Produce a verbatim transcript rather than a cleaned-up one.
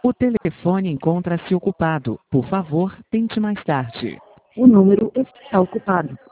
O telefone encontra-se ocupado. Por favor, tente mais tarde. O número está ocupado.